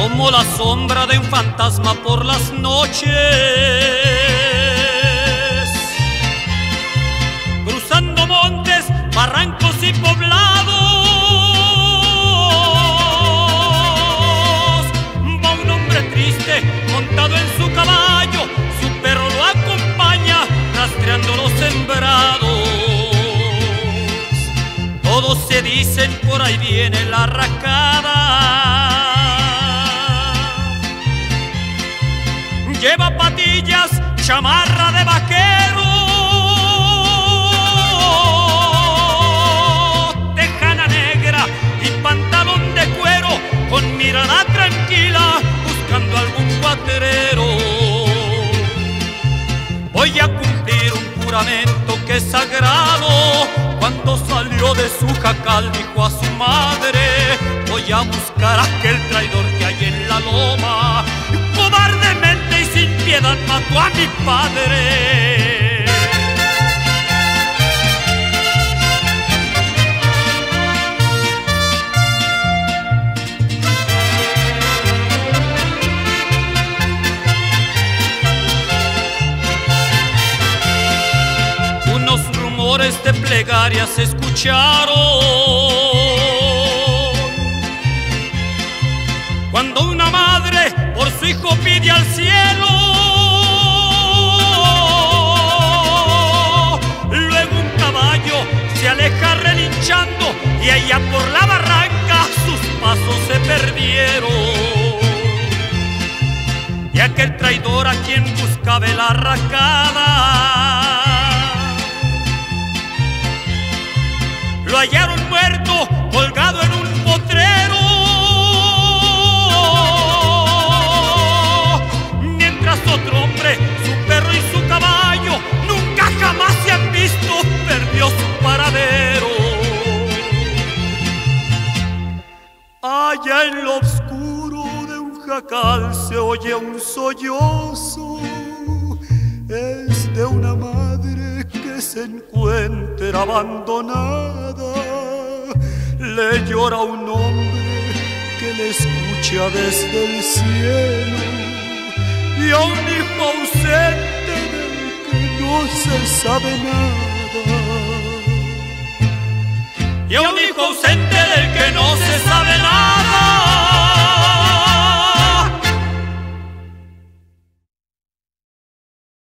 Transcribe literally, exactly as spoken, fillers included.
como la sombra de un fantasma por las noches, cruzando montes, barrancos y poblados. Va un hombre triste montado en su caballo, su perro lo acompaña rastreando los sembrados. Todos se dicen por ahí viene la racada. Lleva patillas, chamarra de vaquero, tejana negra y pantalón de cuero, con mirada tranquila buscando algún cuatrero. Voy a cumplir un juramento que es sagrado. Cuando salió de su jacal dijo a su madre: voy a buscar a aquel traidor que hay en la loma. Cobardemente y sin piedad mató a mi padre. Unos rumores de plegarias se escucharon cuando una madre por su hijo pide al cielo. Luego un caballo se aleja relinchando y allá por la barranca sus pasos se perdieron. Y aquel traidor a quien buscaba la racada lo hallaron muerto, colgado en un potrero. Mientras otro hombre, su perro y su caballo, nunca jamás se han visto, perdió su paradero. Allá en lo oscuro de un jacal se oye un sollozo. Es de una madre que se encuentra abandonada. Le llora a un hombre que le escucha desde el cielo, y a un hijo ausente del que no se sabe nada. Y a un hijo ausente del que no se sabe nada.